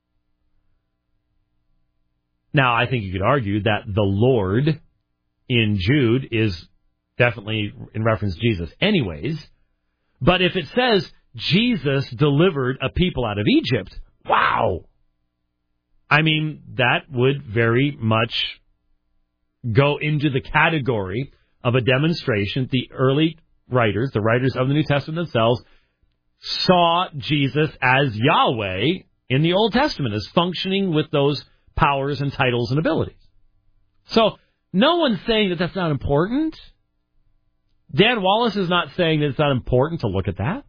[SPEAKER 2] Now, I think you could argue that the Lord in Jude is definitely in reference to Jesus anyways. But if it says Jesus delivered a people out of Egypt, wow! I mean, that would very much go into the category of a demonstration. The early writers, the writers of the New Testament themselves, saw Jesus as Yahweh in the Old Testament, as functioning with those powers and titles and abilities. So, no one's saying that that's not important. Dan Wallace is not saying that it's not important to look at that.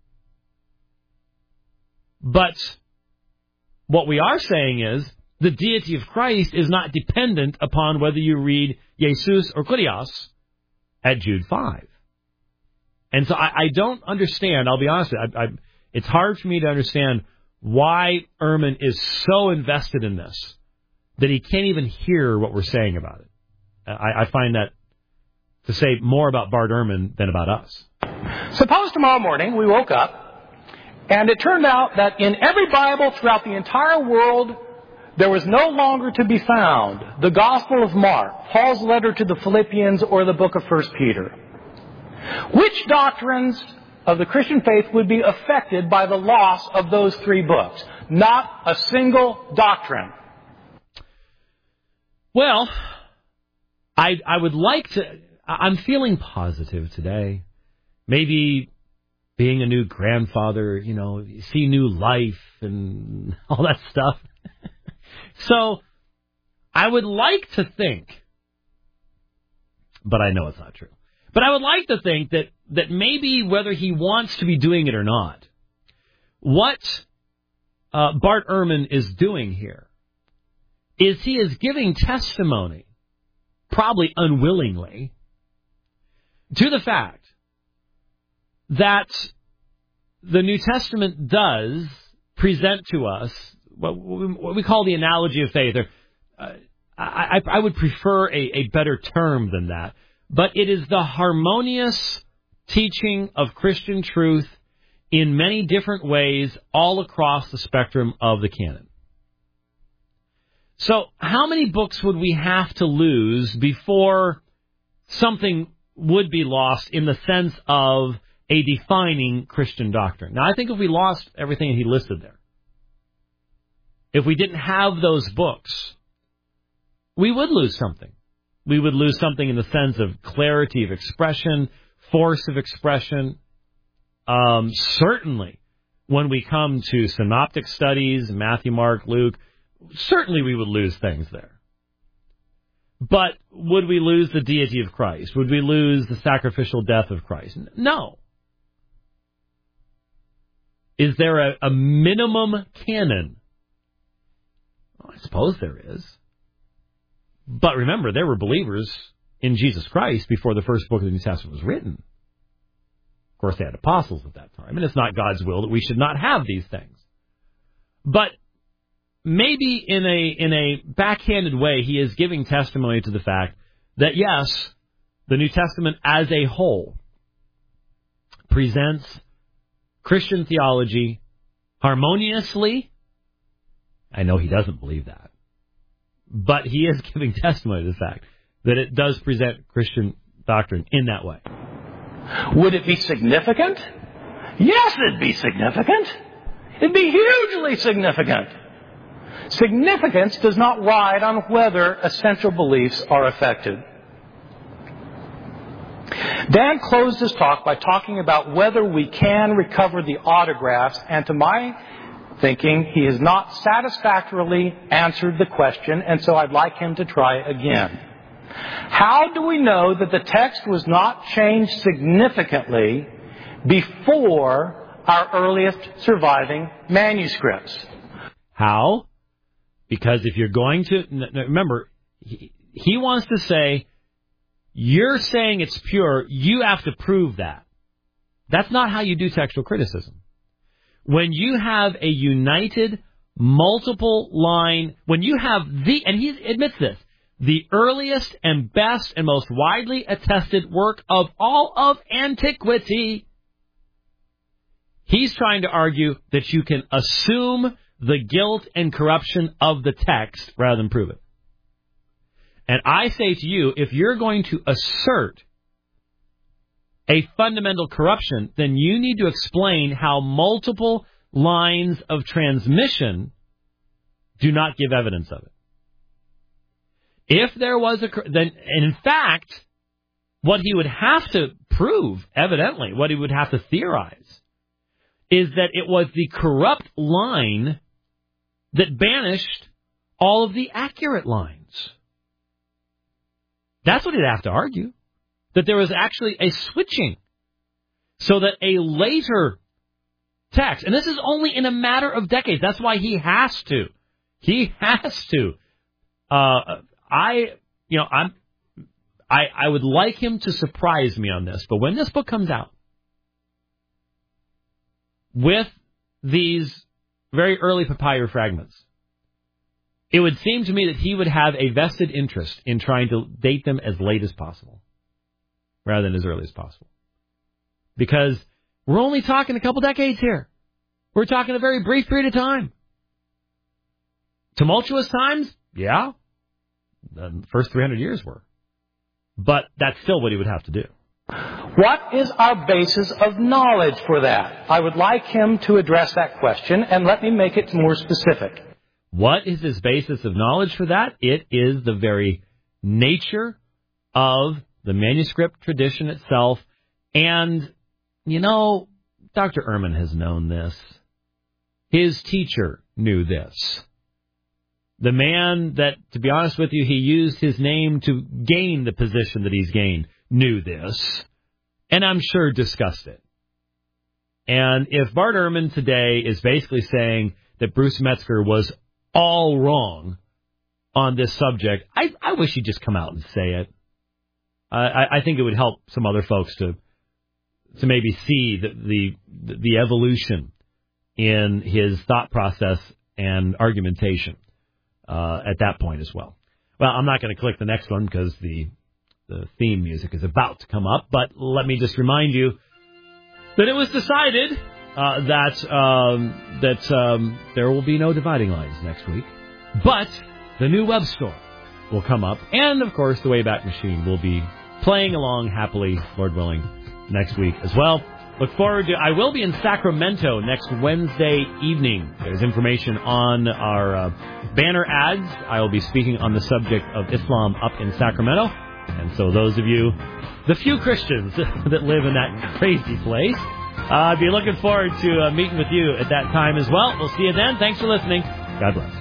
[SPEAKER 2] But what we are saying is the deity of Christ is not dependent upon whether you read Jesus or Kyrios at Jude 5. And so I don't understand, I'll be honest with you, it's hard for me to understand why Ehrman is so invested in this that he can't even hear what we're saying about it. I find that to say more about Bart Ehrman than about us.
[SPEAKER 4] Suppose tomorrow morning we woke up and it turned out that in every Bible throughout the entire world there was no longer to be found the Gospel of Mark, Paul's letter to the Philippians, or the book of 1 Peter. Which doctrines of the Christian faith would be affected by the loss of those three books? Not a single doctrine.
[SPEAKER 2] Well, I would like to... I'm feeling positive today. Maybe being a new grandfather, see new life and all that stuff. So, I would like to think, but I know it's not true, but I would like to think that maybe whether he wants to be doing it or not, what Bart Ehrman is doing here is he is giving testimony, probably unwillingly, to the fact that the New Testament does present to us what we call the analogy of faith. I would prefer a better term than that, but it is the harmonious teaching of Christian truth in many different ways all across the spectrum of the canon. So how many books would we have to lose before something would be lost in the sense of a defining Christian doctrine? Now, I think if we lost everything he listed there, if we didn't have those books, we would lose something. We would lose something in the sense of clarity of expression, force of expression. Certainly, when we come to synoptic studies, Matthew, Mark, Luke, certainly we would lose things there. But would we lose the deity of Christ? Would we lose the sacrificial death of Christ? No. Is there a minimum canon? Well, I suppose there is. But remember, there were believers in Jesus Christ before the first book of the New Testament was written. Of course, they had apostles at that time, and it's not God's will that we should not have these things. But maybe in a backhanded way, he is giving testimony to the fact that, yes, the New Testament as a whole presents Christian theology harmoniously. I know he doesn't believe that, but he is giving testimony to the fact that it does present Christian doctrine in that way.
[SPEAKER 4] Would it be significant? Yes, it'd be significant. It'd be hugely significant. Significance does not ride on whether essential beliefs are affected. Dan closed his talk by talking about whether we can recover the autographs, and to my thinking, he has not satisfactorily answered the question, and so I'd like him to try again. How do we know that the text was not changed significantly before our earliest surviving manuscripts?
[SPEAKER 2] How? Because if you're going to... Remember, he wants to say, you're saying it's pure, you have to prove that. That's not how you do textual criticism. When you have a united, multiple line, when you have the... And he admits this. The earliest and best and most widely attested work of all of antiquity. He's trying to argue that you can assume the guilt and corruption of the text rather than prove it. And I say to you, if you're going to assert a fundamental corruption, then you need to explain how multiple lines of transmission do not give evidence of it. If there was and in fact, what he would have to prove, evidently, what he would have to theorize, is that it was the corrupt line that banished all of the accurate lines. That's what he'd have to argue. That there was actually a switching. So that a later text, and this is only in a matter of decades, that's why he has to. He has to. I would like him to surprise me on this, but when this book comes out, with these very early papyrus fragments, it would seem to me that he would have a vested interest in trying to date them as late as possible, rather than as early as possible. Because we're only talking a couple decades here. We're talking a very brief period of time. Tumultuous times? Yeah. The first 300 years were. But that's still what he would have to do.
[SPEAKER 4] What is our basis of knowledge for that? I would like him to address that question, and let me make it more specific.
[SPEAKER 2] What is his basis of knowledge for that? It is the very nature of the manuscript tradition itself. And, Dr. Ehrman has known this. His teacher knew this. The man that, to be honest with you, he used his name to gain the position that he's gained, knew this, and I'm sure discussed it. And if Bart Ehrman today is basically saying that Bruce Metzger was all wrong on this subject, I wish he'd just come out and say it. I think it would help some other folks to maybe see the evolution in his thought process and argumentation at that point as well. Well, I'm not going to click the next one because the theme music is about to come up, but let me just remind you that it was decided that there will be no dividing lines next week, but the new web store will come up, and of course the Wayback Machine will be playing along happily, Lord willing, next week as well. Look forward to. I will be in Sacramento next Wednesday evening. There's information on our banner ads. I will be speaking on the subject of Islam up in Sacramento. And so those of you, the few Christians that live in that crazy place, I'd be looking forward to meeting with you at that time as well. We'll see you then. Thanks for listening. God bless.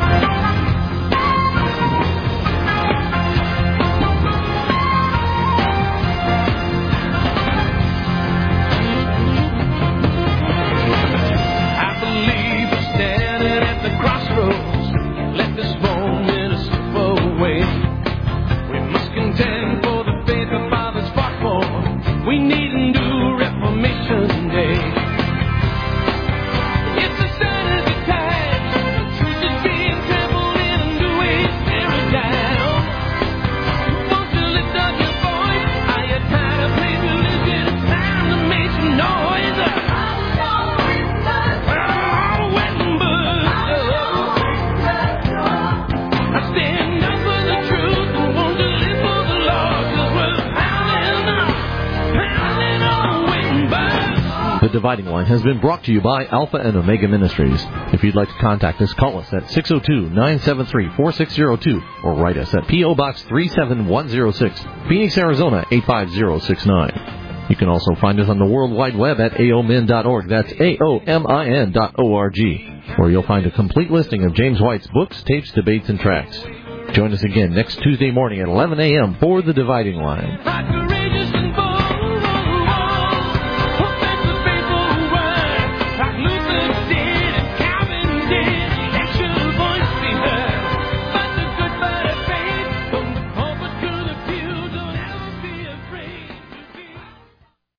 [SPEAKER 1] The Dividing Line has been brought to you by Alpha and Omega Ministries. If you'd like to contact us, call us at 602-973-4602 or write us at P.O. Box 37106, Phoenix, Arizona 85069. You can also find us on the World Wide Web at aomin.org. That's aomin.org, where you'll find a complete listing of James White's books, tapes, debates, and tracts. Join us again next Tuesday morning at 11 a.m. for The Dividing Line.